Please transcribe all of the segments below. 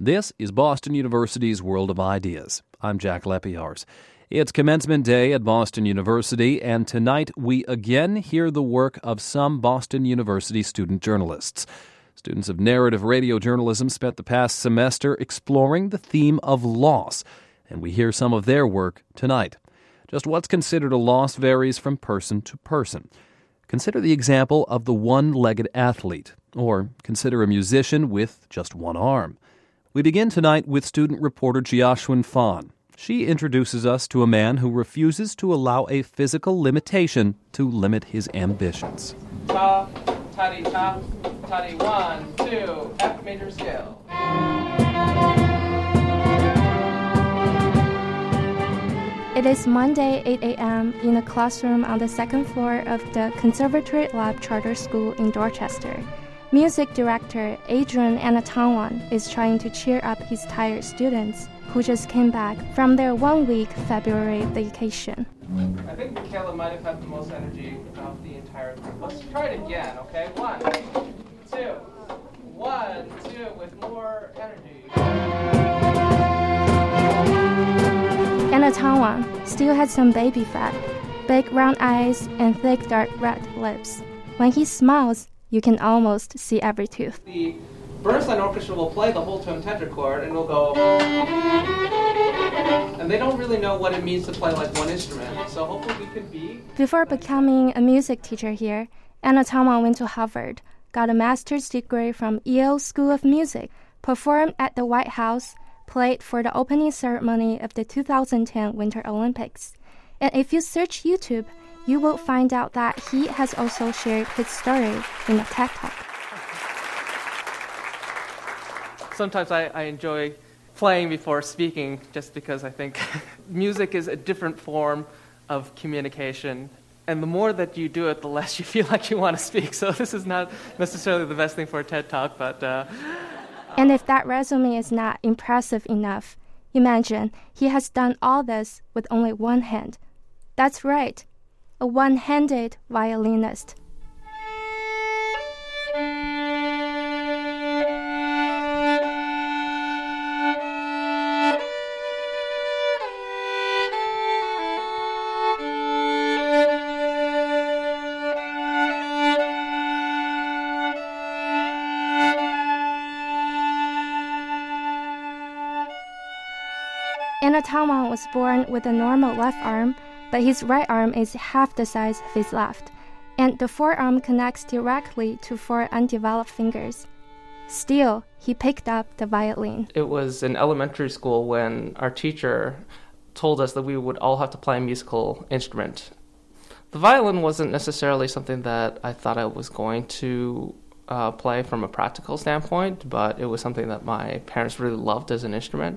This is Boston University's World of Ideas. I'm Jack Lepiarz. It's commencement day at Boston University, and tonight we again hear the work of some Boston University student journalists. Students of narrative radio journalism spent the past semester exploring the theme of loss, and we hear some of their work tonight. Just what's considered a loss varies from person to person. Consider the example of the one-legged athlete, or consider a musician with just one arm. We begin tonight with student reporter Jiaxun Fan. She introduces us to a man who refuses to allow a physical limitation to limit his ambitions. Ta, taddy, 1, 2, F major scale. It is Monday, 8 a.m. in a classroom on the second floor of the Conservatory Lab Charter School in Dorchester. Music director Adrian Anatangwan is trying to cheer up his tired students who just came back from their one-week February vacation. I think Michaela might have had the most energy of the entire group. Let's try it again, okay? 1, 2, 1, 2, with more energy. Anatangwan still has some baby fat, big round eyes, and thick dark red lips. When he smiles, you can almost see every tooth. The Bernstein Orchestra will play the whole tone tetrachord and we'll go, and they don't really know what it means to play like one instrument, so hopefully we could be. Before becoming a music teacher here, Anatangwan went to Harvard, got a master's degree from Yale School of Music, performed at the White House, played for the opening ceremony of the 2010 Winter Olympics. And if you search YouTube, you will find out that he has also shared his story in a TED Talk. Sometimes I enjoy playing before speaking just because I think music is a different form of communication. And the more that you do it, the less you feel like you want to speak. So this is not necessarily the best thing for a TED Talk, but... And if that resume is not impressive enough, imagine he has done all this with only one hand. That's right. A one-handed violinist. Anatangwan was born with a normal left arm, but his right arm is half the size of his left, and the forearm connects directly to 4 undeveloped fingers. Still, he picked up the violin. It was in elementary school when our teacher told us that we would all have to play a musical instrument. The violin wasn't necessarily something that I thought I was going to play from a practical standpoint, but it was something that my parents really loved as an instrument.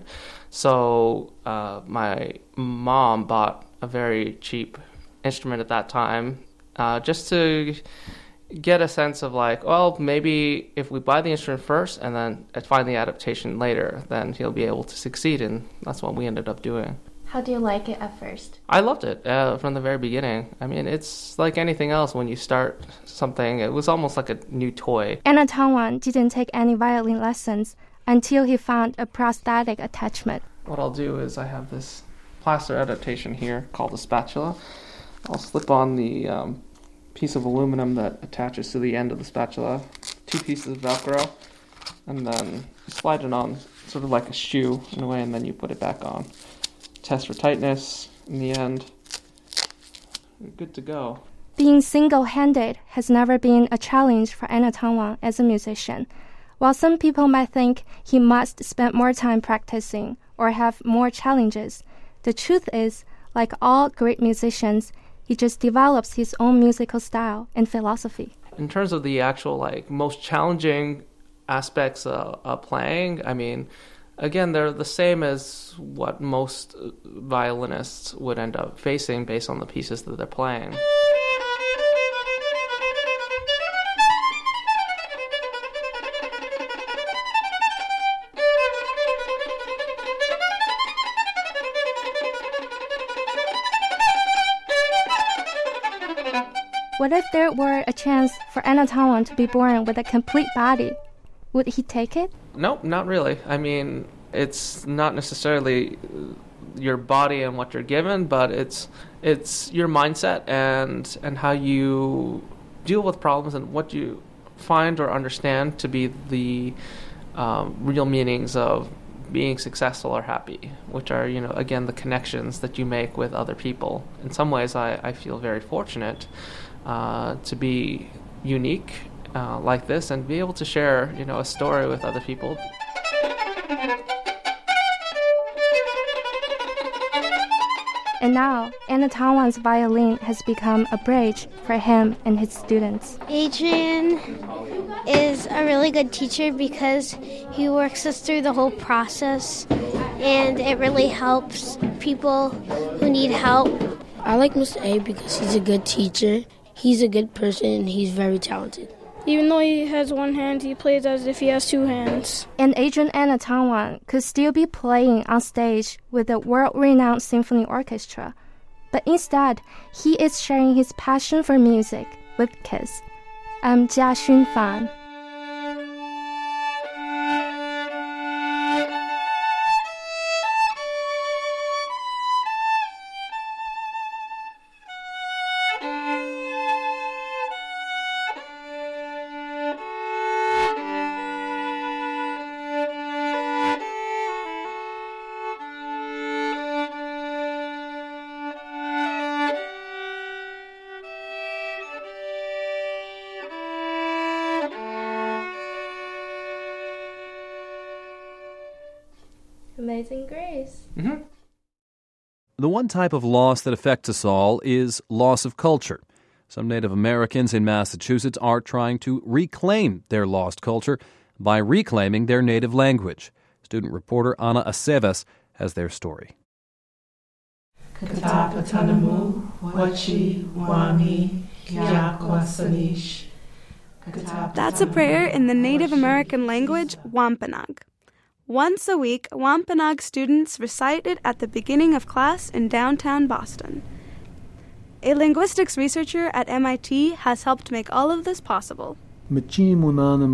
So my mom bought a very cheap instrument at that time, just to get a sense of like, well, maybe if we buy the instrument first and then find the adaptation later, then he'll be able to succeed, and that's what we ended up doing. How do you like it at first? I loved it from the very beginning. I mean, it's like anything else. When you start something, it was almost like a new toy. Anatangwan didn't take any violin lessons until he found a prosthetic attachment. What I'll do is I have this plaster adaptation here called a spatula. I'll slip on the piece of aluminum that attaches to the end of the spatula, 2 pieces of Velcro, and then slide it on sort of like a shoe in a way, and then you put it back on. Test for tightness. In the end, you're good to go. Being single-handed has never been a challenge for Anatangwan as a musician. While some people might think he must spend more time practicing or have more challenges, the truth is, like all great musicians, he just develops his own musical style and philosophy. In terms of the actual most challenging aspects of playing, I mean, again, they're the same as what most violinists would end up facing based on the pieces that they're playing. What if there were a chance for Anatangwan to be born with a complete body? Would he take it? Nope, not really. I mean, it's not necessarily your body and what you're given, but it's your mindset and how you deal with problems and what you find or understand to be the real meanings of being successful or happy, which are, again, the connections that you make with other people. In some ways, I feel very fortunate to be unique like this and be able to share, a story with other people. And now, Anna Tawan's violin has become a bridge for him and his students. Adrian is a really good teacher because he works us through the whole process, and it really helps people who need help. I like Mr. A because he's a good teacher, he's a good person, and he's very talented. Even though he has one hand, he plays as if he has two hands. And Adrian Anna Tawan could still be playing on stage with the world-renowned symphony orchestra. But instead, he is sharing his passion for music with kids. I'm Jia Xun Fan. Amazing Grace. Mm-hmm. The one type of loss that affects us all is loss of culture. Some Native Americans in Massachusetts are trying to reclaim their lost culture by reclaiming their native language. Student reporter Ana Aceves has their story. That's a prayer in the Native American language, Wampanoag. Once a week, Wampanoag students recite it at the beginning of class in downtown Boston. A linguistics researcher at MIT has helped make all of this possible. Norvin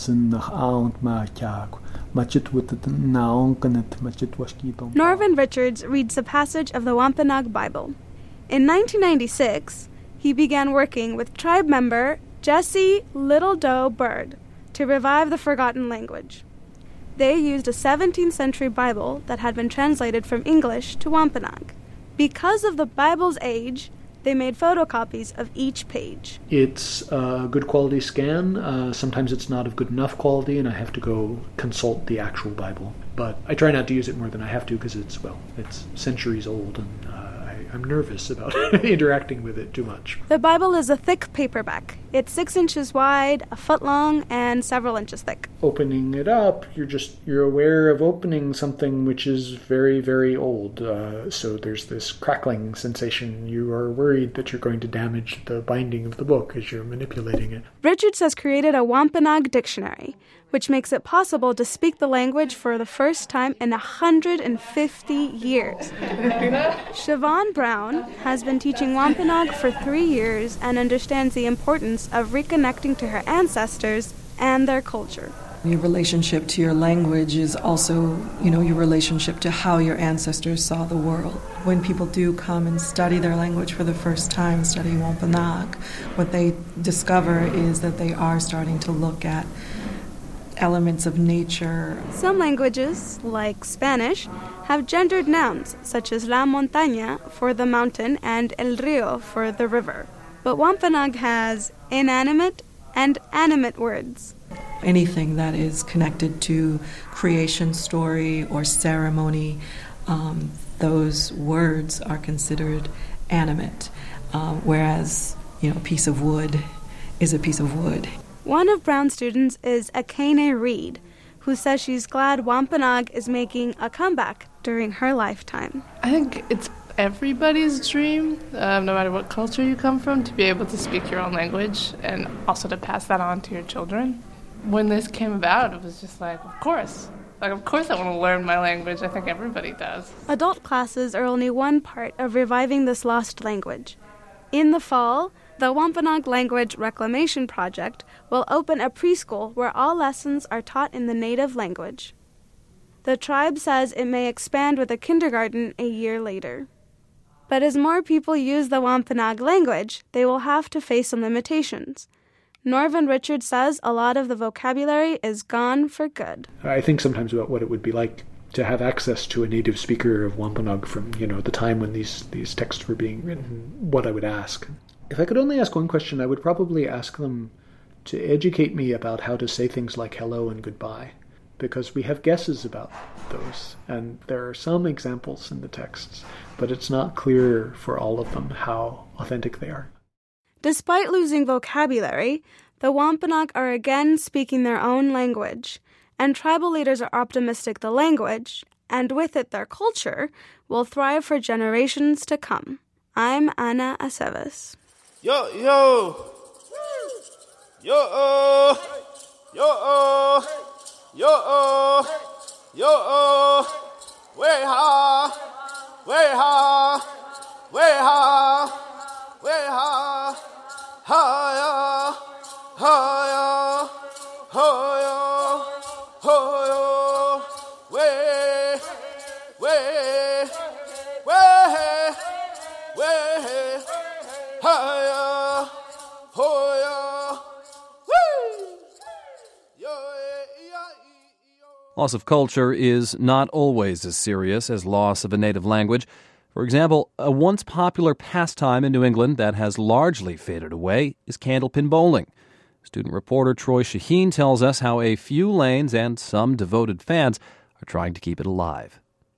Richards reads a passage of the Wampanoag Bible. In 1996, he began working with tribe member Jesse Little Doe Bird to revive the forgotten language. They used a 17th century Bible that had been translated from English to Wampanoag. Because of the Bible's age, they made photocopies of each page. It's a good quality scan. Sometimes it's not of good enough quality, and I have to go consult the actual Bible. But I try not to use it more than I have to because it's centuries old, and I'm nervous about interacting with it too much. The Bible is a thick paperback. It's 6 inches wide, a foot long, and several inches thick. Opening it up, you're aware of opening something which is very, very old. So there's this crackling sensation. You are worried that you're going to damage the binding of the book as you're manipulating it. Richards has created a Wampanoag dictionary, which makes it possible to speak the language for the first time in 150 years. Siobhan Brown has been teaching Wampanoag for 3 years and understands the importance of reconnecting to her ancestors and their culture. Your relationship to your language is also, your relationship to how your ancestors saw the world. When people do come and study their language for the first time, study Wampanoag, what they discover is that they are starting to look at elements of nature. Some languages, like Spanish, have gendered nouns, such as la montaña for the mountain and el río for the river. But Wampanoag has inanimate and animate words. Anything that is connected to creation story or ceremony, those words are considered animate, whereas, a piece of wood is a piece of wood. One of Brown's students is Akane Reed, who says she's glad Wampanoag is making a comeback during her lifetime. I think it's everybody's dream, no matter what culture you come from, to be able to speak your own language and also to pass that on to your children. When this came about, it was just like, of course I want to learn my language. I think everybody does. Adult classes are only one part of reviving this lost language. In the fall, The Wampanoag Language Reclamation Project will open a preschool where all lessons are taught in the native language. The tribe says it may expand with a kindergarten a year later. But as more people use the Wampanoag language, they will have to face some limitations. Norvin Richards says a lot of the vocabulary is gone for good. I think sometimes about what it would be like to have access to a native speaker of Wampanoag from, the time when these texts were being written, what I would ask. If I could only ask one question, I would probably ask them to educate me about how to say things like hello and goodbye, because we have guesses about those, and there are some examples in the texts, but it's not clear for all of them how authentic they are. Despite losing vocabulary, the Wampanoag are again speaking their own language, and tribal leaders are optimistic the language, and with it their culture, will thrive for generations to come. I'm Ana Aceves. Yo, yo, yo, yo, yo, yo, way ha, way ha, way ha, way ha, ha ya, ha ya, ha ya, ha ya, way, way, way, way, ha ya. Loss of culture is not always as serious as loss of a native language. For example, a once popular pastime in New England that has largely faded away is candlepin bowling. Student reporter Troy Shaheen tells us how a few lanes and some devoted fans are trying to keep it alive.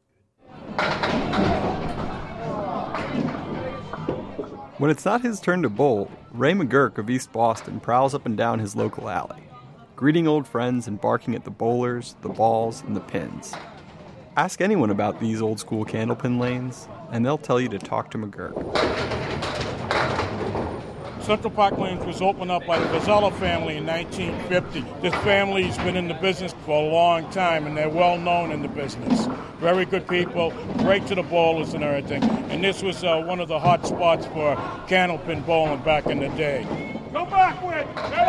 When it's not his turn to bowl, Ray McGurk of East Boston prowls up and down his local alley, greeting old friends and barking at the bowlers, the balls, and the pins. Ask anyone about these old-school candlepin lanes, and they'll tell you to talk to McGurk. Central Park Lanes was opened up by the Vazella family in 1950. This family's been in the business for a long time, and they're well known in the business. Very good people, great to the bowlers and everything. And this was one of the hot spots for candlepin bowling back in the day. Go backward!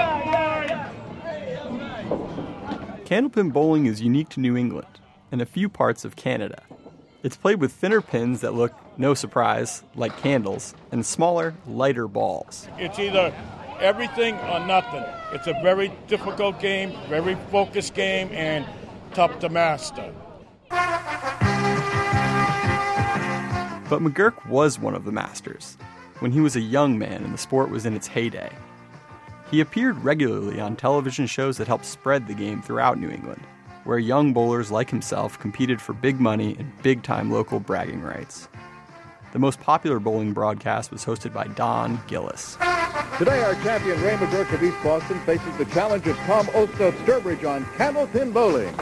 Candlepin bowling is unique to New England and a few parts of Canada. It's played with thinner pins that look, no surprise, like candles, and smaller, lighter balls. It's either everything or nothing. It's a very difficult game, very focused game, and tough to master. But McGurk was one of the masters when he was a young man and the sport was in its heyday. He appeared regularly on television shows that helped spread the game throughout New England, where young bowlers like himself competed for big money and big-time local bragging rights. The most popular bowling broadcast was hosted by Don Gillis. Today, our champion Ray McGurk of East Boston faces the challenge of Tom Ost of Sturbridge on candlepin bowling.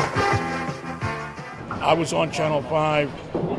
I was on Channel 5.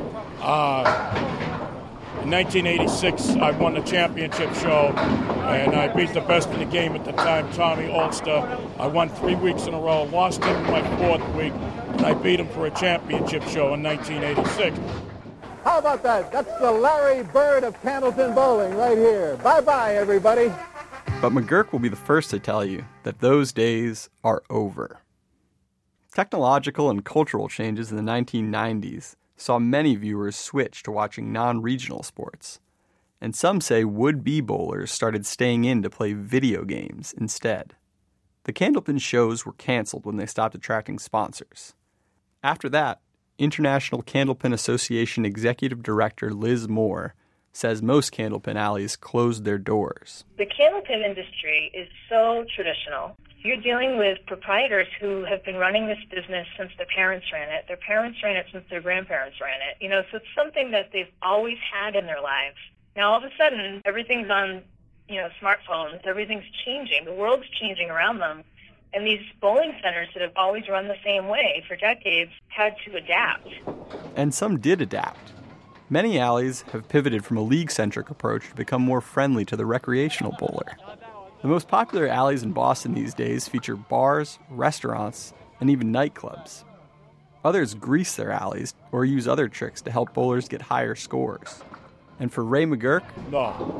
In 1986, I won the championship show, and I beat the best in the game at the time, Tommy Ulster. I won 3 weeks in a row, lost him in my 4th week, and I beat him for a championship show in 1986. How about that? That's the Larry Bird of candlepin bowling right here. Bye-bye, everybody. But McGurk will be the first to tell you that those days are over. Technological and cultural changes in the 1990s saw many viewers switch to watching non-regional sports, and some say would-be bowlers started staying in to play video games instead. The candlepin shows were canceled when they stopped attracting sponsors. After that, International Candlepin Association Executive Director Liz Moore says most candlepin alleys closed their doors. The candlepin industry is so traditional. You're dealing with proprietors who have been running this business since their parents ran it. Their parents ran it since their grandparents ran it. So it's something that they've always had in their lives. Now, all of a sudden, everything's on, smartphones. Everything's changing. The world's changing around them. And these bowling centers that have always run the same way for decades had to adapt. And some did adapt. Many alleys have pivoted from a league-centric approach to become more friendly to the recreational bowler. The most popular alleys in Boston these days feature bars, restaurants, and even nightclubs. Others grease their alleys or use other tricks to help bowlers get higher scores. And for Ray McGurk? No,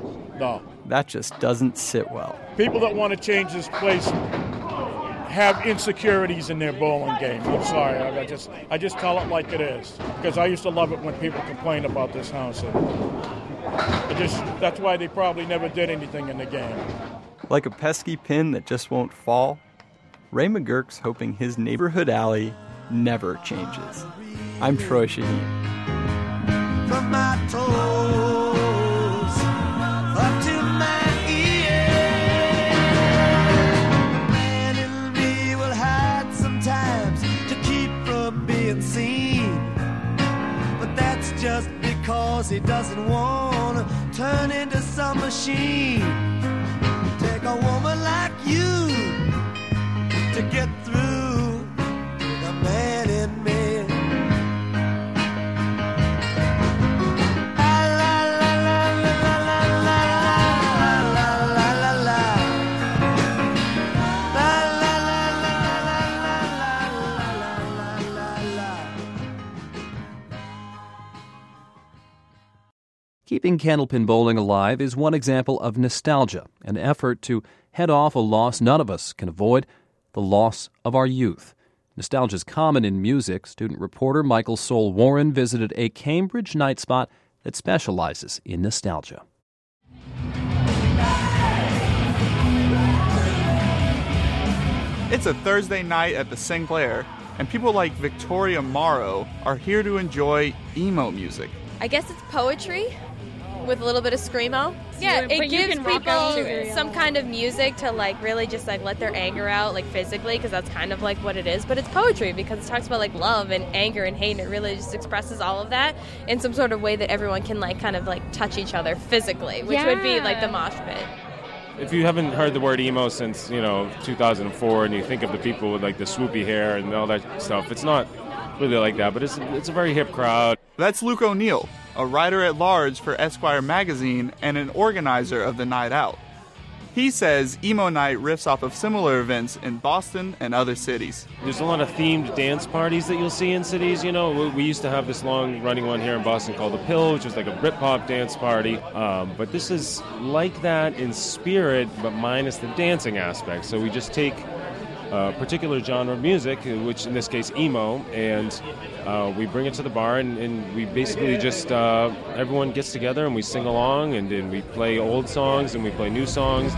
No. That just doesn't sit well. People that want to change this place have insecurities in their bowling game. I'm sorry. I just tell it like it is. Because I used to love it when people complained about this house. That's why they probably never did anything in the game. Like a pesky pin that just won't fall, Ray McGurk's hoping his neighborhood alley never changes. I'm Troy Shaheen. From my toes up to my ears, man in me will hide sometimes to keep from being seen, but that's just because he doesn't want to turn into some machine. Take a woman like you to get through the man in me. Keeping Candlepin Bowling alive is one example of nostalgia, an effort to head off a loss none of us can avoid, the loss of our youth. Nostalgia is common in music. Student reporter Michael Soul Warren visited a Cambridge night spot that specializes in nostalgia. It's a Thursday night at the Sinclair, and people like Victoria Morrow are here to enjoy emo music. I guess it's poetry with a little bit of screamo. Yeah, it gives people some kind of music to really just let their anger out physically, because that's kind of what it is. But it's poetry because it talks about love and anger and hate, and it really just expresses all of that in some sort of way that everyone can touch each other physically, which would be the mosh pit. If you haven't heard the word emo since 2004, and you think of the people with the swoopy hair and all that stuff, it's not really like that, but it's a very hip crowd. That's Luke O'Neill, a writer-at-large for Esquire magazine and an organizer of the night out. He says Emo Night riffs off of similar events in Boston and other cities. There's a lot of themed dance parties that you'll see in cities. We used to have this long-running one here in Boston called The Pill, which was a Britpop dance party. But this is like that in spirit, but minus the dancing aspect. So we just take a particular genre of music, which in this case emo, and we bring it to the bar, and we basically just everyone gets together and we sing along, and then we play old songs and we play new songs.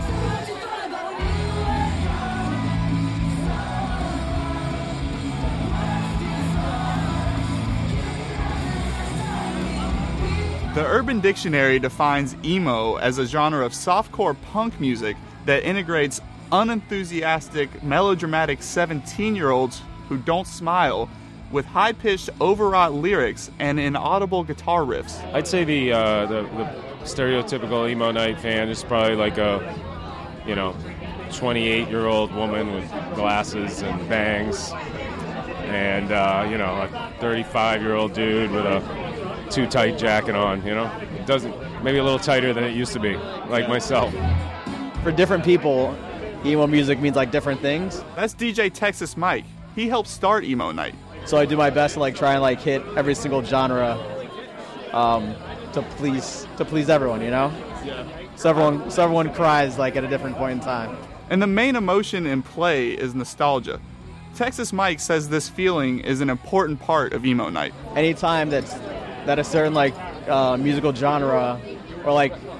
The Urban Dictionary defines emo as a genre of softcore punk music that integrates unenthusiastic, melodramatic 17-year-olds who don't smile with high-pitched, overwrought lyrics and inaudible guitar riffs. I'd say the stereotypical Emo Night fan is probably a 28-year-old woman with glasses and bangs, and a 35-year-old dude with a too tight jacket on. It doesn't, maybe a little tighter than it used to be, like myself. For different people, emo music means different things. That's DJ Texas Mike. He helped start Emo Night. So I do my best to try and hit every single genre to please everyone, Yeah. So everyone cries at a different point in time. And the main emotion in play is nostalgia. Texas Mike says this feeling is an important part of Emo Night. Anytime that a certain musical genre or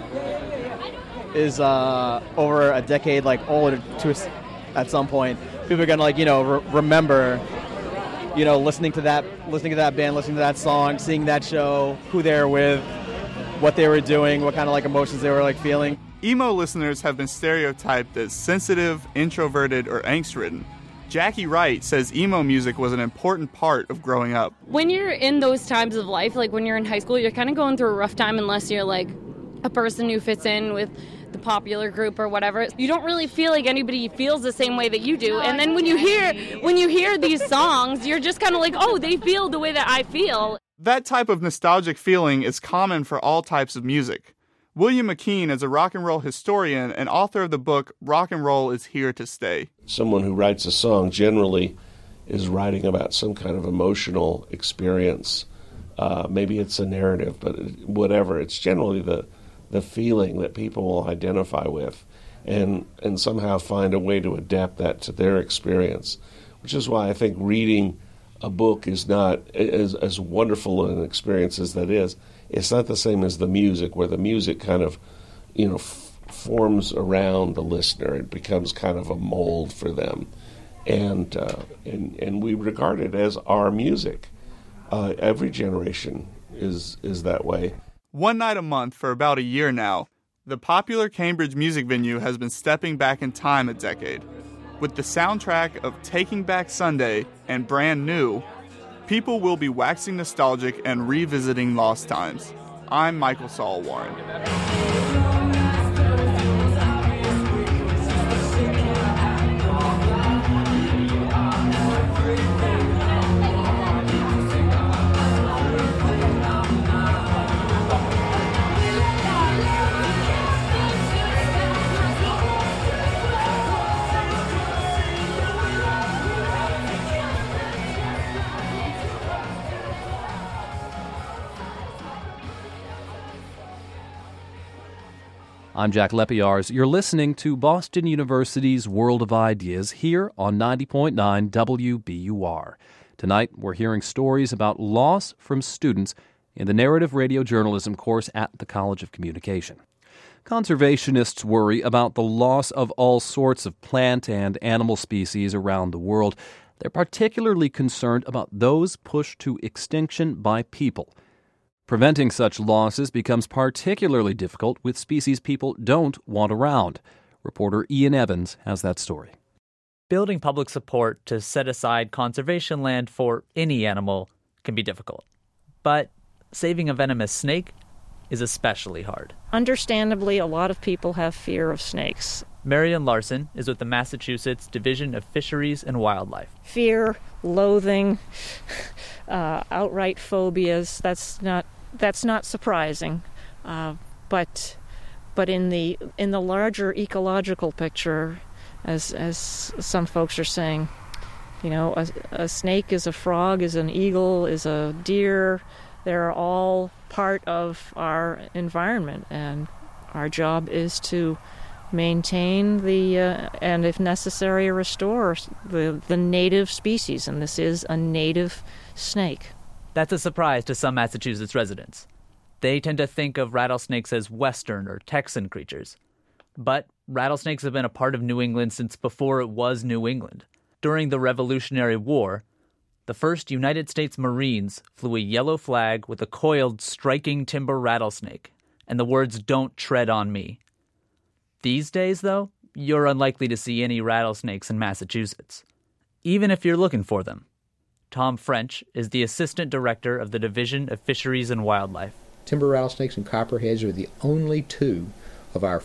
is over a decade old at some point, people are gonna remember listening to that band, listening to that song, seeing that show, who they were with, what they were doing, what kind of emotions they were feeling. Emo listeners have been stereotyped as sensitive, introverted, or angst-ridden. Jackie Wright says emo music was an important part of growing up. When you're in those times of life, when you're in high school, you're kind of going through a rough time unless you're a person who fits in with the popular group or whatever. You don't really feel like anybody feels the same way that you do. And then when you hear these songs, you're just kind of oh, they feel the way that I feel. That type of nostalgic feeling is common for all types of music. William McKean is a rock and roll historian and author of the book Rock and Roll is Here to Stay. Someone who writes a song generally is writing about some kind of emotional experience. Maybe it's a narrative, but whatever. It's generally the the feeling that people will identify with and somehow find a way to adapt that to their experience, which is why I think reading a book is not as wonderful an experience as that is. It's not the same as the music, where the music kind of, forms around the listener. It becomes kind of a mold for them, and we regard it as our music. Every generation is that way. One night a month for about a year now, the popular Cambridge music venue has been stepping back in time a decade. With the soundtrack of Taking Back Sunday and Brand New, people will be waxing nostalgic and revisiting lost times. I'm Michael Saul Warren. I'm Jack Lepiarz. You're listening to Boston University's World of Ideas here on 90.9 WBUR. Tonight, we're hearing stories about loss from students in the Narrative Radio Journalism course at the College of Communication. Conservationists worry about the loss of all sorts of plant and animal species around the world. They're particularly concerned about those pushed to extinction by people. Preventing such losses becomes particularly difficult with species people don't want around. Reporter Ian Evans has that story. Building public support to set aside conservation land for any animal can be difficult. But saving a venomous snake is especially hard. Understandably, a lot of people have fear of snakes. Marion Larson is with the Massachusetts Division of Fisheries and Wildlife. Fear, loathing, outright phobias, that's not surprising. But in the larger ecological picture, as some folks are saying, a snake is a frog, is an eagle, is a deer. They're all part of our environment, and our job is to maintain and if necessary restore the native species, and this is a native snake. That's a surprise to some Massachusetts residents. They tend to think of rattlesnakes as Western or Texan creatures. But rattlesnakes have been a part of New England since before it was New England. During the Revolutionary War, the first United States Marines flew a yellow flag with a coiled, striking timber rattlesnake, and the words, "Don't tread on me." These days, though, you're unlikely to see any rattlesnakes in Massachusetts, even if you're looking for them. Tom French is the Assistant Director of the Division of Fisheries and Wildlife. Timber rattlesnakes and copperheads are the only two of our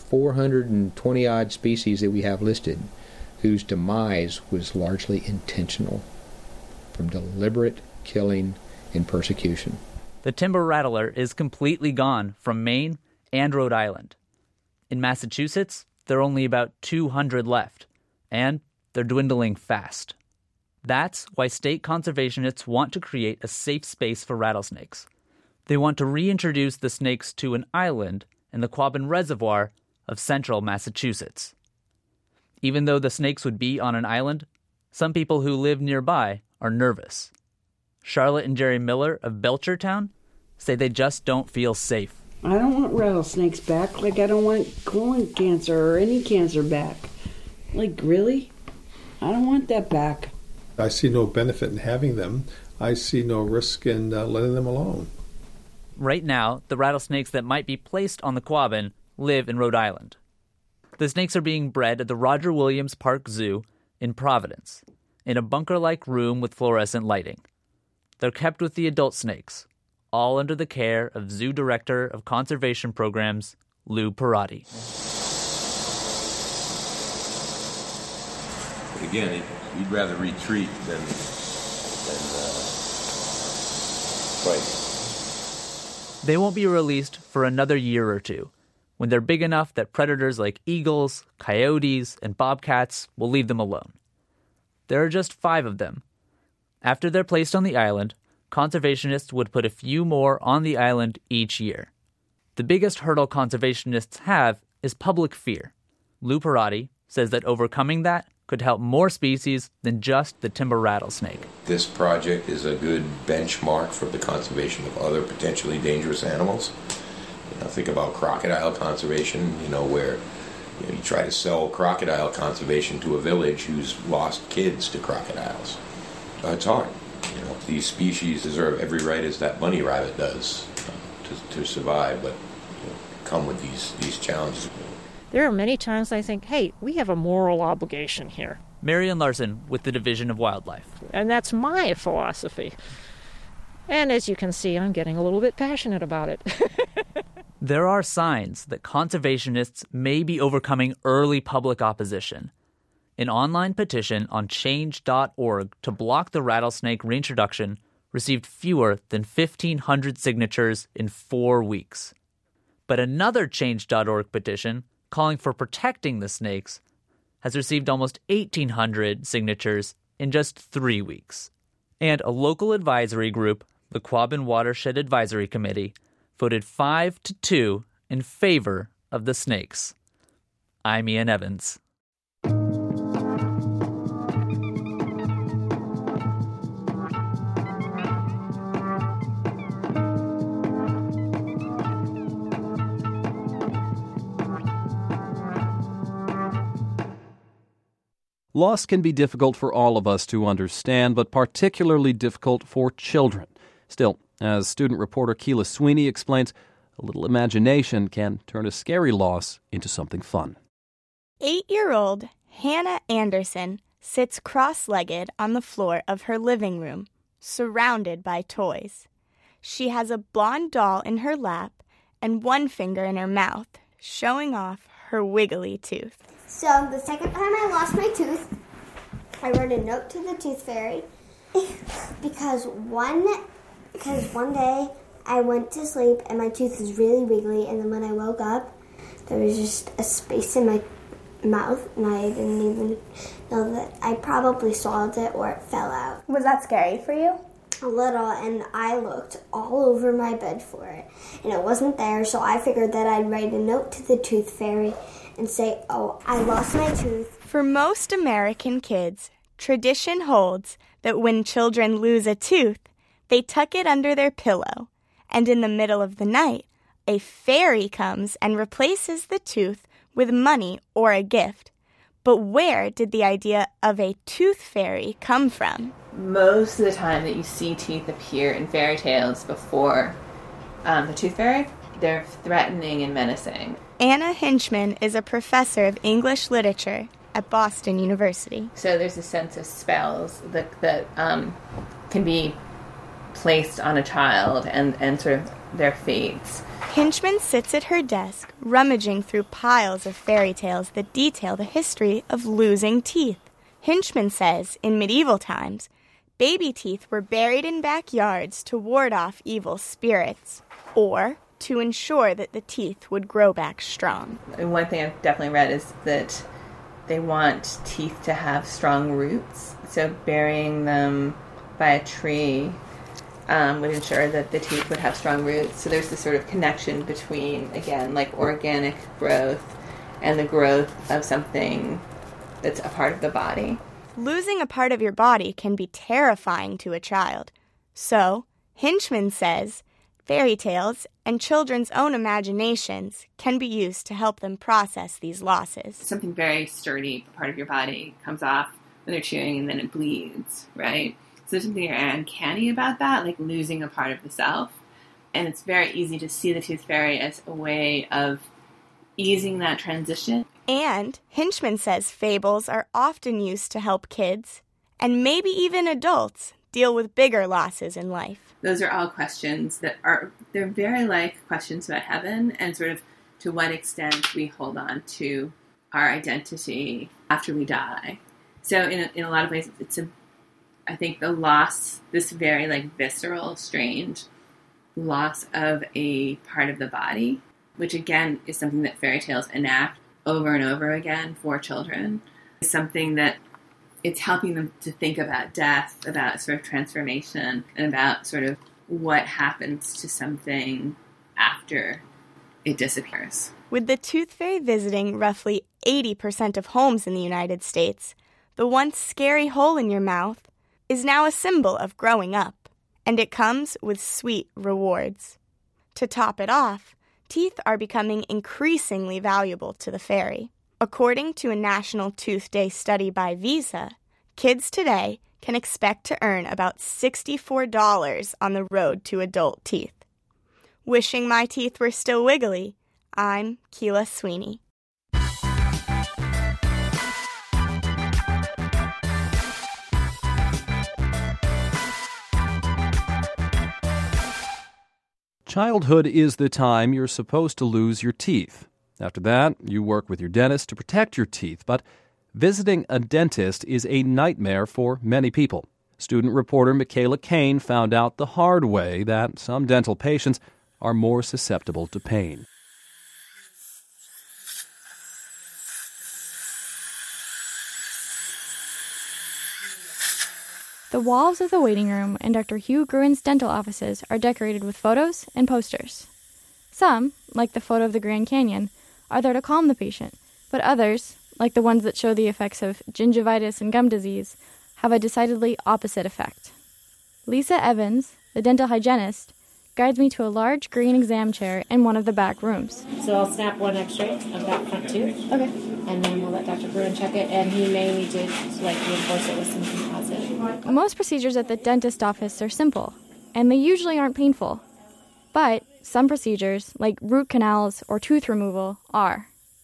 420-odd species that we have listed whose demise was largely intentional, from deliberate killing and persecution. The timber rattler is completely gone from Maine and Rhode Island. In Massachusetts, there are only about 200 left, and they're dwindling fast. That's why state conservationists want to create a safe space for rattlesnakes. They want to reintroduce the snakes to an island in the Quabbin Reservoir of central Massachusetts. Even though the snakes would be on an island, some people who live nearby are nervous. Charlotte and Jerry Miller of Belchertown say they just don't feel safe. I don't want rattlesnakes back, like I don't want colon cancer or any cancer back. Like, really? I don't want that back. I see no benefit in having them. I see no risk in letting them alone. Right now, the rattlesnakes that might be placed on the Quabbin live in Rhode Island. The snakes are being bred at the Roger Williams Park Zoo in Providence, in a bunker-like room with fluorescent lighting. They're kept with the adult snakes, all under the care of Zoo Director of Conservation Programs, Lou Perotti. But again, you'd rather retreat than fight. They won't be released for another year or two, when they're big enough that predators like eagles, coyotes, and bobcats will leave them alone. There are just 5 of them. After they're placed on the island, conservationists would put a few more on the island each year. The biggest hurdle conservationists have is public fear. Lou Perotti says that overcoming that could help more species than just the timber rattlesnake. This project is a good benchmark for the conservation of other potentially dangerous animals. Think about crocodile conservation, where you try to sell crocodile conservation to a village who's lost kids to crocodiles. It's hard. These species deserve every right as that bunny rabbit does to survive, but come with these challenges. There are many times I think, hey, we have a moral obligation here. Marion Larson with the Division of Wildlife. And that's my philosophy. And as you can see, I'm getting a little bit passionate about it. There are signs that conservationists may be overcoming early public opposition. An online petition on change.org to block the rattlesnake reintroduction received fewer than 1,500 signatures in 4 weeks. But another change.org petition calling for protecting the snakes has received almost 1,800 signatures in just 3 weeks. And a local advisory group, the Quabbin Watershed Advisory Committee, voted 5-2 in favor of the snakes. I'm Ian Evans. Loss can be difficult for all of us to understand, but particularly difficult for children. Still, as student reporter Keela Sweeney explains, a little imagination can turn a scary loss into something fun. 8-year-old Hannah Anderson sits cross-legged on the floor of her living room, surrounded by toys. She has a blonde doll in her lap and one finger in her mouth, showing off her wiggly tooth. So the second time I lost my tooth, I wrote a note to the tooth fairy because one day I went to sleep and my tooth was really wiggly, and then when I woke up, there was just a space in my mouth, and I didn't even know that I probably swallowed it or it fell out. Was that scary for you? A little, and I looked all over my bed for it, and it wasn't there, so I figured that I'd write a note to the tooth fairy and say, oh, I lost my tooth. For most American kids, tradition holds that when children lose a tooth, they tuck it under their pillow, and in the middle of the night, a fairy comes and replaces the tooth with money or a gift. But where did the idea of a tooth fairy come from? Most of the time that you see teeth appear in fairy tales before the tooth fairy, they're threatening and menacing. Anna Hinchman is a professor of English literature at Boston University. So there's a sense of spells that can be placed on a child and sort of their fates. Hinchman sits at her desk, rummaging through piles of fairy tales that detail the history of losing teeth. Hinchman says, in medieval times, baby teeth were buried in backyards to ward off evil spirits, or to ensure that the teeth would grow back strong. And one thing I've definitely read is that they want teeth to have strong roots, so burying them by a tree would ensure that the teeth would have strong roots. So there's this sort of connection between, again, like organic growth and the growth of something that's a part of the body. Losing a part of your body can be terrifying to a child. So, Hinchman says, fairy tales and children's own imaginations can be used to help them process these losses. Something very sturdy, part of your body, comes off when they're chewing and then it bleeds, right? So there's something uncanny about that, like losing a part of the self. And it's very easy to see the tooth fairy as a way of easing that transition. And Hinchman says fables are often used to help kids, and maybe even adults, deal with bigger losses in life. Those are all questions they're very like questions about heaven and sort of to what extent we hold on to our identity after we die. So in a lot of ways, I think the loss, this very like visceral, strange loss of a part of the body, which again is something that fairy tales enact over and over again for children, is something that it's helping them to think about death, about sort of transformation, and about sort of what happens to something after it disappears. With the tooth fairy visiting roughly 80% of homes in the United States, the once scary hole in your mouth is now a symbol of growing up, and it comes with sweet rewards. To top it off, teeth are becoming increasingly valuable to the fairy. According to a National Tooth Day study by Visa, kids today can expect to earn about $64 on the road to adult teeth. Wishing my teeth were still wiggly, I'm Keela Sweeney. Childhood is the time you're supposed to lose your teeth. After that, you work with your dentist to protect your teeth, but visiting a dentist is a nightmare for many people. Student reporter Michaela Kane found out the hard way that some dental patients are more susceptible to pain. The walls of the waiting room in Dr. Hugh Gruen's dental offices are decorated with photos and posters. Some, like the photo of the Grand Canyon, are there to calm the patient, but others, like the ones that show the effects of gingivitis and gum disease, have a decidedly opposite effect. Lisa Evans, the dental hygienist, guides me to a large green exam chair in one of the back rooms. So I'll snap one x-ray of that front tooth. Okay. And then we'll let Dr. Gruen check it, and he may need to reinforce it with some composite. Most procedures at the dentist office are simple, and they usually aren't painful. But some procedures, like root canals or tooth removal, are.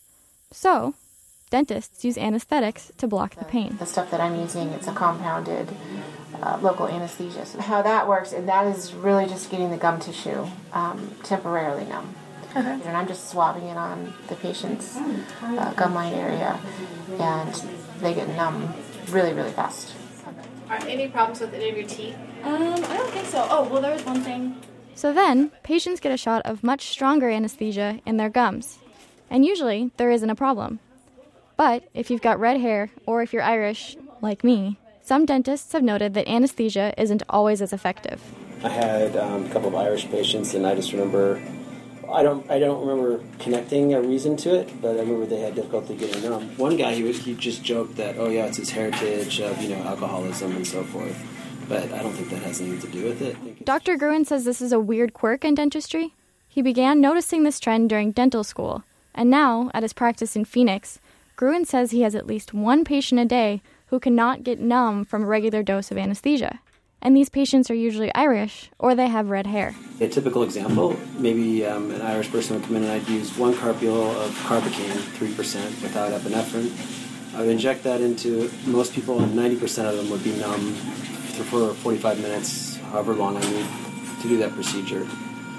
So, dentists use anesthetics to block the pain. The stuff that I'm using, it's a compounded local anesthesia. So how that works, and that is really just getting the gum tissue temporarily numb. Okay. And I'm just swabbing it on the patient's gum line area, and they get numb really, really fast. Are any problems with any of your teeth? I don't think so. Oh, well, there was one thing. So then, patients get a shot of much stronger anesthesia in their gums. And usually, there isn't a problem. But if you've got red hair, or if you're Irish, like me, some dentists have noted that anesthesia isn't always as effective. I had a couple of Irish patients, and I just remember, I don't remember connecting a reason to it, but I remember they had difficulty getting numb. One guy, he just joked that, oh yeah, it's his heritage of, alcoholism and so forth. But I don't think that has anything to do with it. Dr. Gruen says this is a weird quirk in dentistry. He began noticing this trend during dental school, and now, at his practice in Phoenix, Gruen says he has at least one patient a day who cannot get numb from a regular dose of anesthesia. And these patients are usually Irish, or they have red hair. A typical example, maybe an Irish person would come in and I'd use 1 carpule of carbocaine, 3% without epinephrine. I would inject that into most people, and 90% of them would be numb for 45 minutes, however long I need to do that procedure.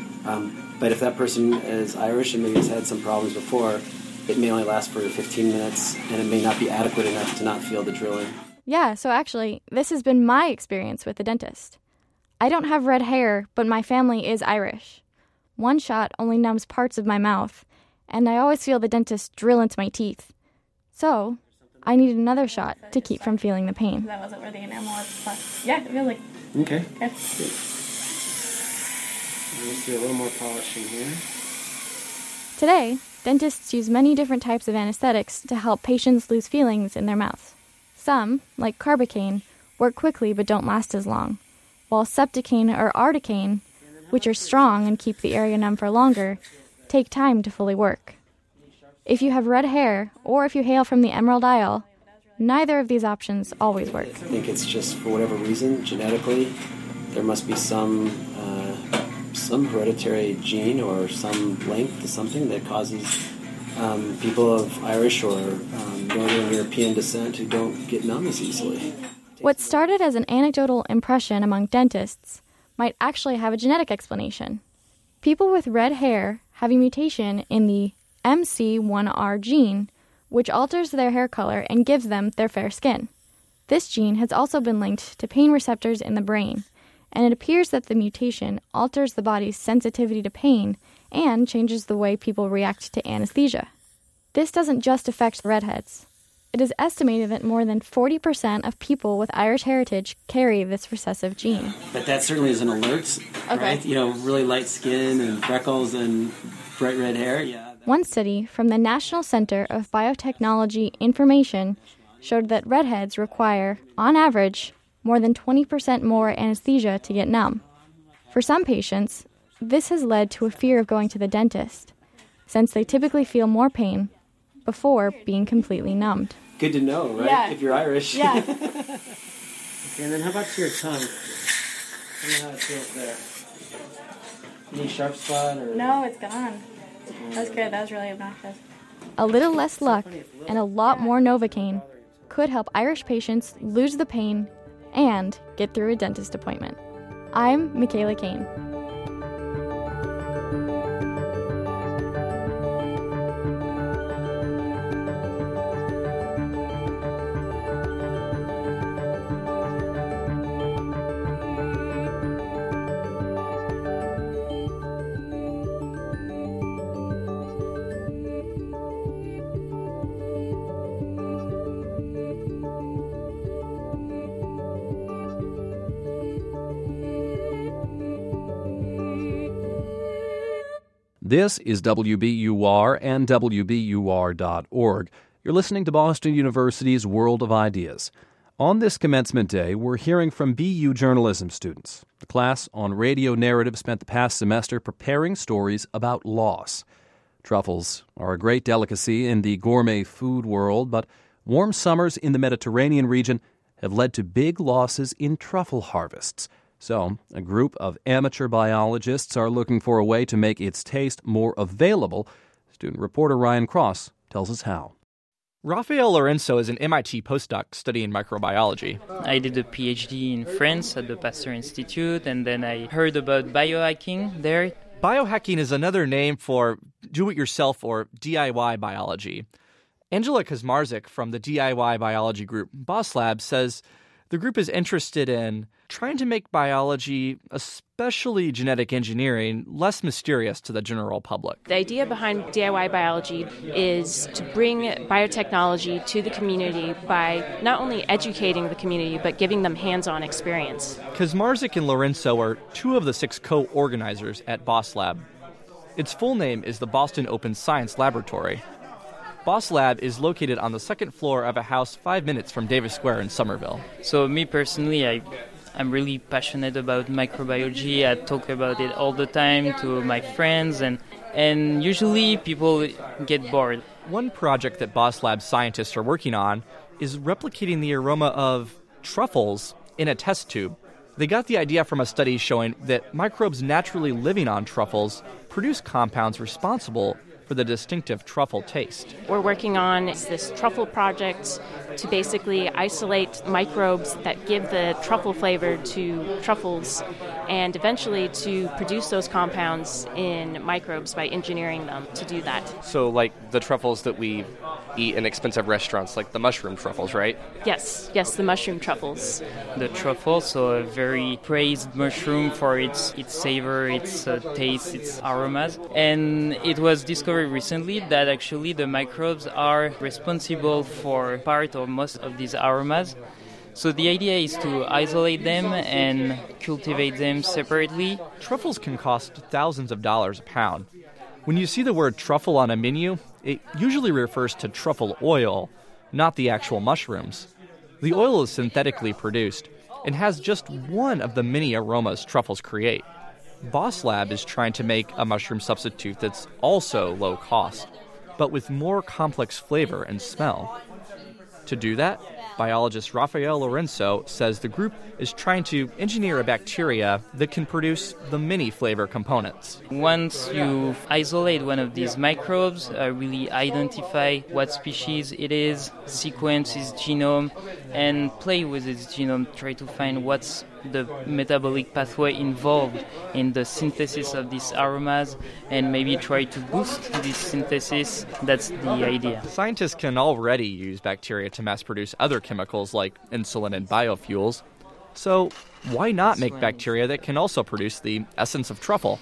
But if that person is Irish and maybe has had some problems before, it may only last for 15 minutes, and it may not be adequate enough to not feel the drilling. Yeah, so actually, this has been my experience with the dentist. I don't have red hair, but my family is Irish. One shot only numbs parts of my mouth, and I always feel the dentist drill into my teeth. So, I need another shot to keep from feeling the pain. That wasn't where the enamel was, but yeah, it feels like... Okay. Yes. Let's do a little more polishing here. Today, dentists use many different types of anesthetics to help patients lose feelings in their mouths. Some, like carbocaine, work quickly but don't last as long, while Septicaine or Articaine, which are strong and keep the area numb for longer, take time to fully work. If you have red hair, or if you hail from the Emerald Isle, neither of these options always work. I think it's just, for whatever reason, genetically, there must be some hereditary gene or some link to something that causes people of Irish or Northern European descent who don't get numb as easily. What started as an anecdotal impression among dentists might actually have a genetic explanation. People with red hair have a mutation in the MC1R gene, which alters their hair color and gives them their fair skin. This gene has also been linked to pain receptors in the brain, and it appears that the mutation alters the body's sensitivity to pain and changes the way people react to anesthesia. This doesn't just affect redheads. It is estimated that more than 40% of people with Irish heritage carry this recessive gene. But that certainly is an alert, right? Really light skin and freckles, and bright red hair, yeah. One study from the National Center of Biotechnology Information showed that redheads require, on average, more than 20% more anesthesia to get numb. For some patients, this has led to a fear of going to the dentist, since they typically feel more pain before being completely numbed. Good to know, right? Yeah. If you're Irish. Yeah. Okay, and then how about your tongue? Tell me how it feels there. Any sharp spot or? No, it's gone. That was good. That was really obnoxious. A little less luck and a lot more Novocaine could help Irish patients lose the pain and get through a dentist appointment. I'm Michaela Kane. This is WBUR and WBUR.org. You're listening to Boston University's World of Ideas. On this commencement day, we're hearing from BU journalism students. The class on radio narrative spent the past semester preparing stories about loss. Truffles are a great delicacy in the gourmet food world, but warm summers in the Mediterranean region have led to big losses in truffle harvests. So, a group of amateur biologists are looking for a way to make its taste more available. Student reporter Ryan Cross tells us how. Rafael Lorenzo is an MIT postdoc studying microbiology. I did a PhD in France at the Pasteur Institute, and then I heard about biohacking there. Biohacking is another name for do-it-yourself or DIY biology. Angela Kazmarzik from the DIY biology group Boss Lab says the group is interested in trying to make biology, especially genetic engineering, less mysterious to the general public. The idea behind DIY biology is to bring biotechnology to the community by not only educating the community, but giving them hands-on experience. Kazmarzik and Lorenzo are two of the 6 co-organizers at Boss Lab. Its full name is the Boston Open Science Laboratory. Boss Lab is located on the second floor of a house 5 minutes from Davis Square in Somerville. So me personally, I'm really passionate about microbiology. I talk about it all the time to my friends, and usually people get bored. One project that Boss Lab scientists are working on is replicating the aroma of truffles in a test tube. They got the idea from a study showing that microbes naturally living on truffles produce compounds responsible for the distinctive truffle taste. We're working on this truffle project to basically isolate microbes that give the truffle flavor to truffles and eventually to produce those compounds in microbes by engineering them to do that. So like the truffles that we eat in expensive restaurants, like the mushroom truffles, right? Yes, the mushroom truffles. The truffle, so a very praised mushroom for its savor, its taste, its aromas. And it was discovered recently that actually the microbes are responsible for part or most of these aromas. So the idea is to isolate them and cultivate them separately. Truffles can cost thousands of dollars a pound. When you see the word truffle on a menu, it usually refers to truffle oil, not the actual mushrooms. The oil is synthetically produced and has just one of the many aromas truffles create. Boss Lab is trying to make a mushroom substitute that's also low cost, but with more complex flavor and smell. To do that, biologist Rafael Lorenzo says the group is trying to engineer a bacteria that can produce the many flavor components. Once you isolate one of these microbes, really identify what species it is, sequence its genome, and play with its genome, try to find what's the metabolic pathway involved in the synthesis of these aromas, and maybe try to boost this synthesis. That's the idea. Scientists can already use bacteria to mass produce other chemicals like insulin and biofuels. So why not make bacteria that can also produce the essence of truffle?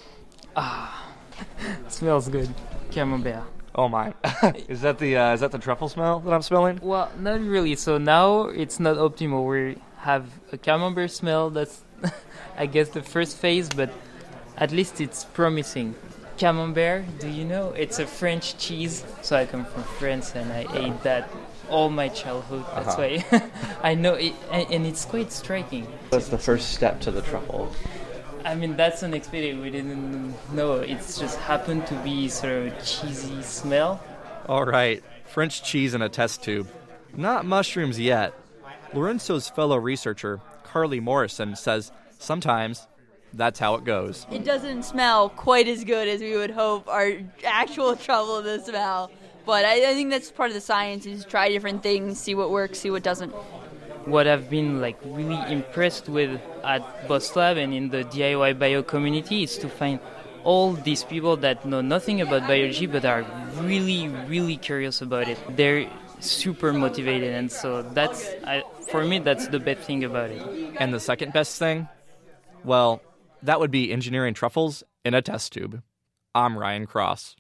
Smells good. Camembert. Oh my. Is that the truffle smell that I'm smelling? Well, not really. So now it's not optimal. We have a camembert smell. That's, I guess, the first phase, but at least it's promising. Camembert, do you know? It's a French cheese. So I come from France and I ate that all my childhood. That's why I know it, and it's quite striking. That's the first step to the truffle. I mean, that's unexpected. We didn't know. It's just happened to be sort of cheesy smell. All right, French cheese in a test tube. Not mushrooms yet. Lorenzo's fellow researcher, Carly Morrison, says sometimes that's how it goes. It doesn't smell quite as good as we would hope our actual truffle to smell. But I think that's part of the science, is try different things, see what works, see what doesn't. What I've been really impressed with at Boss Lab and in the DIY bio community is to find all these people that know nothing about biology but are really, really curious about it. They're super motivated, and so for me, that's the best thing about it. And the second best thing? Well, that would be engineering truffles in a test tube. I'm Ryan Cross.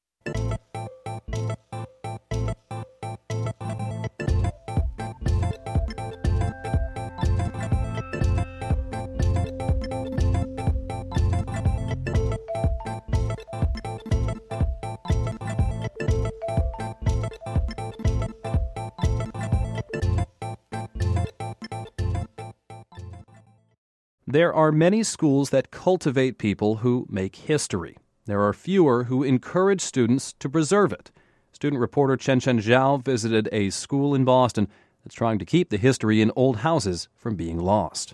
There are many schools that cultivate people who make history. There are fewer who encourage students to preserve it. Student reporter Chen Zhao visited a school in Boston that's trying to keep the history in old houses from being lost.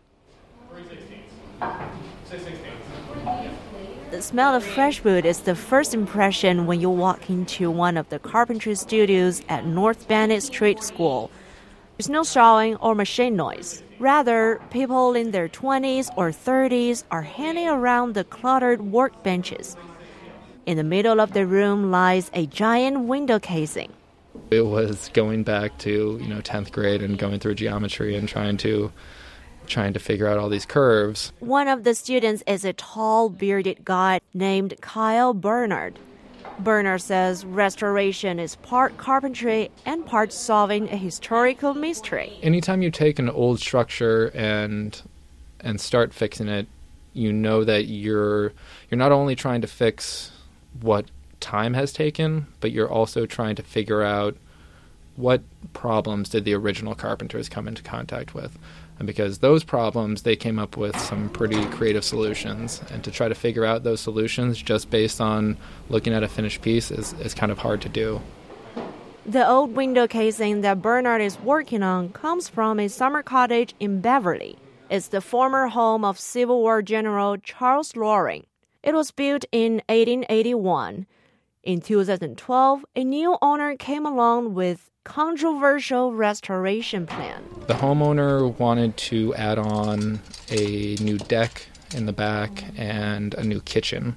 The smell of fresh wood is the first impression when you walk into one of the carpentry studios at North Bennett Street School. There's no sawing or machine noise. Rather, people in their 20s or 30s are hanging around the cluttered workbenches. In the middle of the room lies a giant window casing. It was going back to 10th grade and going through geometry and trying to figure out all these curves. One of the students is a tall, bearded guy named Kyle Bernard. Bernard says restoration is part carpentry and part solving a historical mystery. Anytime you take an old structure and start fixing it, you know that you're not only trying to fix what time has taken, but you're also trying to figure out what problems did the original carpenters come into contact with. And because those problems, they came up with some pretty creative solutions. And to try to figure out those solutions just based on looking at a finished piece is kind of hard to do. The old window casing that Bernard is working on comes from a summer cottage in Beverly. It's the former home of Civil War General Charles Loring. It was built in 1881. In 2012, a new owner came along with controversial restoration plan. The homeowner wanted to add on a new deck in the back and a new kitchen.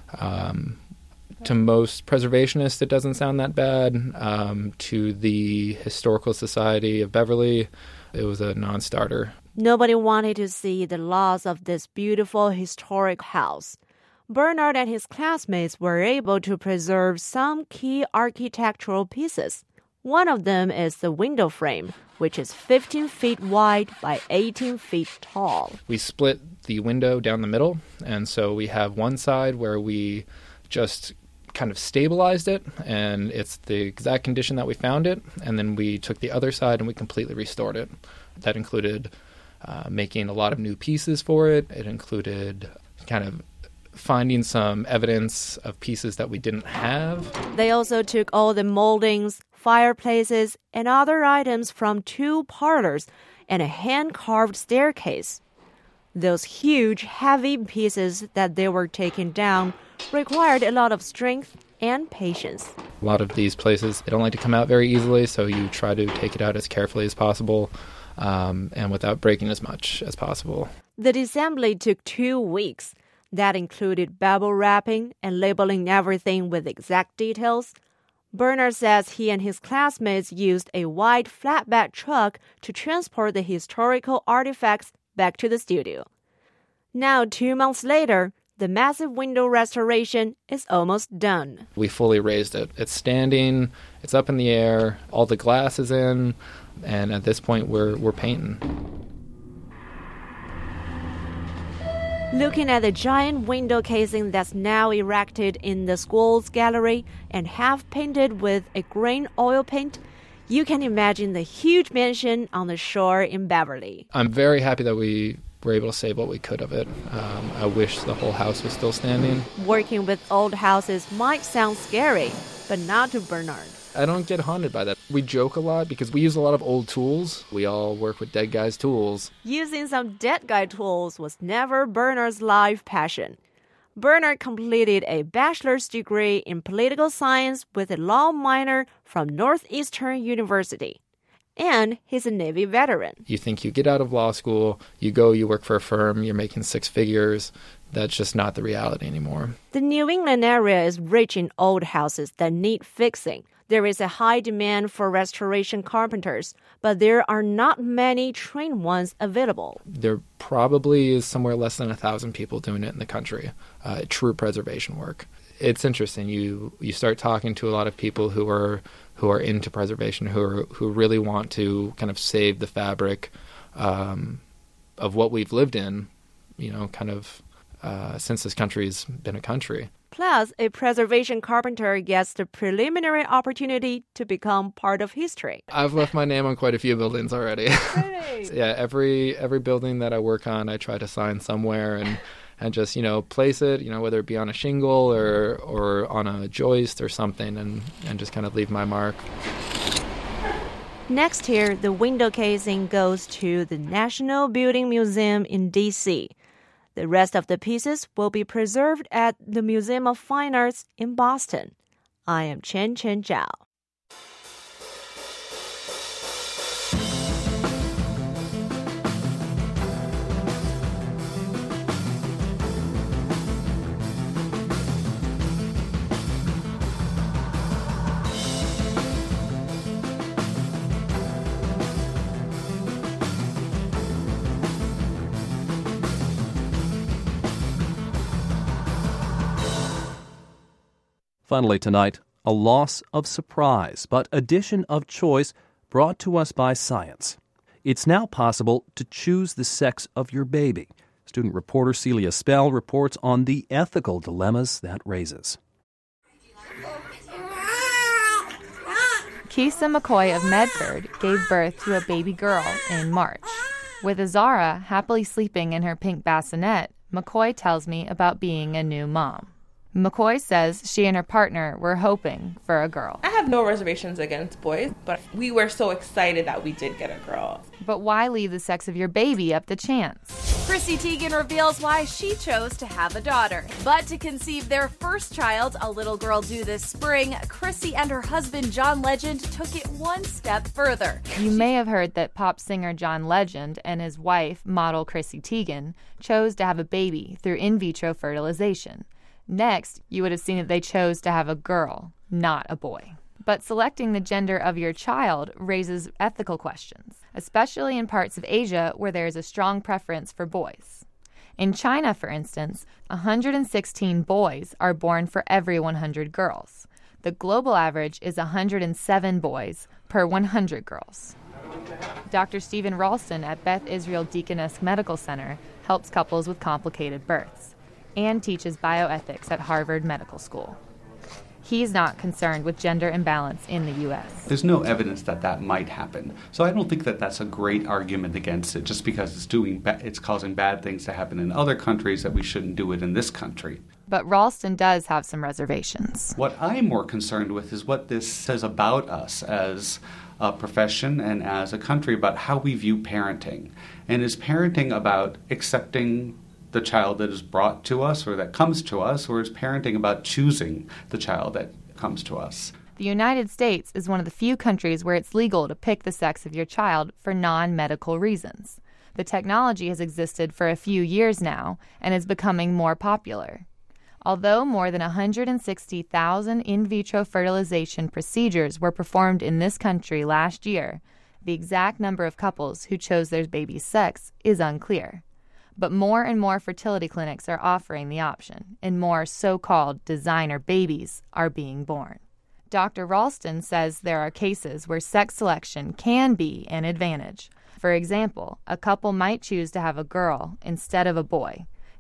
To most preservationists, it doesn't sound that bad. To the Historical Society of Beverly, it was a non-starter. Nobody wanted to see the loss of this beautiful historic house. Bernard and his classmates were able to preserve some key architectural pieces. One of them is the window frame, which is 15 feet wide by 18 feet tall. We split the window down the middle, and so we have one side where we just kind of stabilized it, and it's the exact condition that we found it, and then we took the other side and we completely restored it. That included making a lot of new pieces for it. It included kind of finding some evidence of pieces that we didn't have. They also took all the moldings, fireplaces, and other items from 2 parlors and a hand-carved staircase. Those huge, heavy pieces that they were taking down required a lot of strength and patience. A lot of these places, they don't like to come out very easily, so you try to take it out as carefully as possible and without breaking as much as possible. The disassembly took 2 weeks. That included bubble wrapping and labeling everything with exact details. Bernard says he and his classmates used a wide flatbed truck to transport the historical artifacts back to the studio. Now, 2 months later, the massive window restoration is almost done. We fully raised it. It's standing, it's up in the air, all the glass is in, and at this point we're painting. Looking at the giant window casing that's now erected in the school's gallery and half painted with a green oil paint, you can imagine the huge mansion on the shore in Beverly. I'm very happy that we were able to save what we could of it. I wish the whole house was still standing. Working with old houses might sound scary, but not to Bernard. I don't get haunted by that. We joke a lot because we use a lot of old tools. We all work with dead guys' tools. Using some dead guy tools was never Bernard's life passion. Bernard completed a bachelor's degree in political science with a law minor from Northeastern University. And he's a Navy veteran. You think you get out of law school, you go, you work for a firm, you're making six figures. That's just not the reality anymore. The New England area is rich in old houses that need fixing. There is a high demand for restoration carpenters, but there are not many trained ones available. There probably is somewhere less than 1,000 people doing it in the country, true preservation work. It's interesting. You start talking to a lot of people who are into preservation, who really want to kind of save the fabric of what we've lived in, since this country's been a country. Plus, a preservation carpenter gets the preliminary opportunity to become part of history. I've left my name on quite a few buildings already. Really? So yeah, every building that I work on, I try to sign somewhere and just, place it, whether it be on a shingle or on a joist or something, and just kind of leave my mark. Next here, the window casing goes to the National Building Museum in D.C. The rest of the pieces will be preserved at the Museum of Fine Arts in Boston. I am Chen Zhao. Finally tonight, a loss of surprise, but addition of choice brought to us by science. It's now possible to choose the sex of your baby. Student reporter Celia Spell reports on the ethical dilemmas that raises. Kisa McCoy of Medford gave birth to a baby girl in March. With Azara happily sleeping in her pink bassinet, McCoy tells me about being a new mom. McCoy says she and her partner were hoping for a girl. I have no reservations against boys, but we were so excited that we did get a girl. But why leave the sex of your baby up to chance? Chrissy Teigen reveals why she chose to have a daughter. But to conceive their first child, a little girl due this spring, Chrissy and her husband John Legend took it one step further. You may have heard that pop singer John Legend and his wife, model Chrissy Teigen, chose to have a baby through in vitro fertilization. Next, you would have seen that they chose to have a girl, not a boy. But selecting the gender of your child raises ethical questions, especially in parts of Asia where there is a strong preference for boys. In China, for instance, 116 boys are born for every 100 girls. The global average is 107 boys per 100 girls. Dr. Stephen Ralston at Beth Israel Deaconess Medical Center helps couples with complicated births and teaches bioethics at Harvard Medical School. He's not concerned with gender imbalance in the U.S. There's no evidence that that might happen. So I don't think that that's a great argument against it, just because it's causing bad things to happen in other countries that we shouldn't do it in this country. But Ralston does have some reservations. What I'm more concerned with is what this says about us as a profession and as a country, about how we view parenting. And is parenting about accepting the child that is brought to us or that comes to us, or is parenting about choosing the child that comes to us? The United States is one of the few countries where it's legal to pick the sex of your child for non-medical reasons. The technology has existed for a few years now and is becoming more popular. Although more than 160,000 in vitro fertilization procedures were performed in this country last year, the exact number of couples who chose their baby's sex is unclear. But more and more fertility clinics are offering the option, and more so-called designer babies are being born. Dr. Ralston says there are cases where sex selection can be an advantage. For example, a couple might choose to have a girl instead of a boy,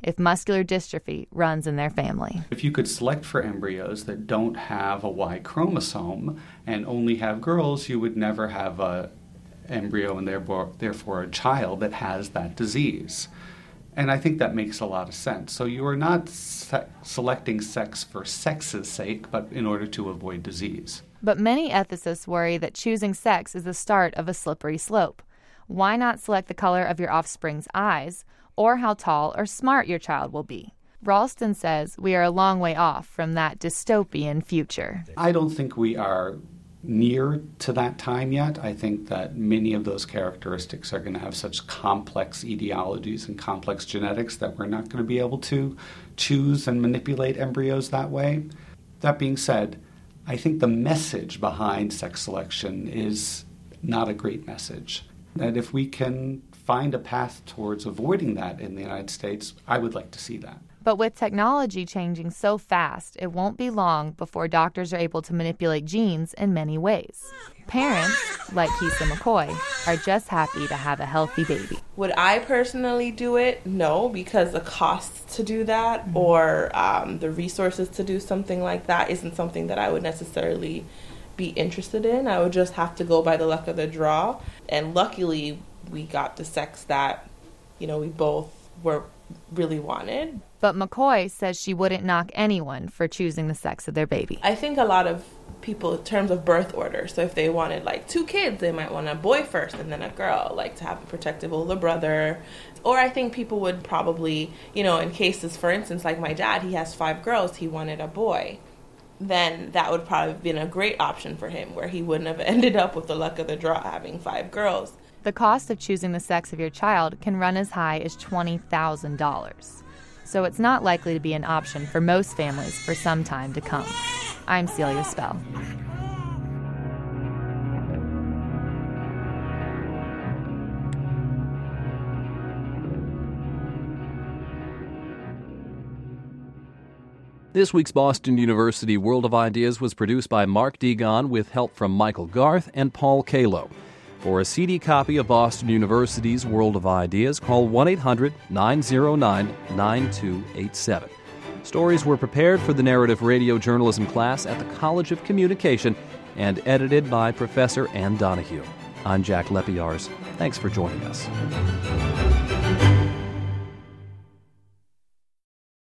if muscular dystrophy runs in their family. If you could select for embryos that don't have a Y chromosome and only have girls, you would never have a embryo and therefore a child that has that disease. And I think that makes a lot of sense. So you are not selecting sex for sex's sake, but in order to avoid disease. But many ethicists worry that choosing sex is the start of a slippery slope. Why not select the color of your offspring's eyes or how tall or smart your child will be? Ralston says we are a long way off from that dystopian future. I don't think we are near to that time yet. I think that many of those characteristics are going to have such complex etiologies and complex genetics that we're not going to be able to choose and manipulate embryos that way. That being said, I think the message behind sex selection is not a great message. And if we can find a path towards avoiding that in the United States, I would like to see that. But with technology changing so fast, it won't be long before doctors are able to manipulate genes in many ways. Parents, like Kisa McCoy, are just happy to have a healthy baby. Would I personally do it? No, because the cost to do that or the resources to do something like that isn't something that I would necessarily be interested in. I would just have to go by the luck of the draw. And luckily, we got the sex that, we both really wanted. But McCoy says she wouldn't knock anyone for choosing the sex of their baby. I think a lot of people, in terms of birth order, so if they wanted 2 kids, they might want a boy first and then a girl, to have a protective older brother. Or I think people would probably, in cases, for instance, like my dad, he has 5 girls, he wanted a boy. Then that would probably have been a great option for him, where he wouldn't have ended up with the luck of the draw having 5 girls. The cost of choosing the sex of your child can run as high as $20,000. So it's not likely to be an option for most families for some time to come. I'm Celia Spell. This week's Boston University World of Ideas was produced by Mark Degon with help from Michael Garth and Paul Kalo. For a CD copy of Boston University's World of Ideas, call 1-800-909-9287. Stories were prepared for the narrative radio journalism class at the College of Communication and edited by Professor Ann Donahue. I'm Jack Lepiarz. Thanks for joining us.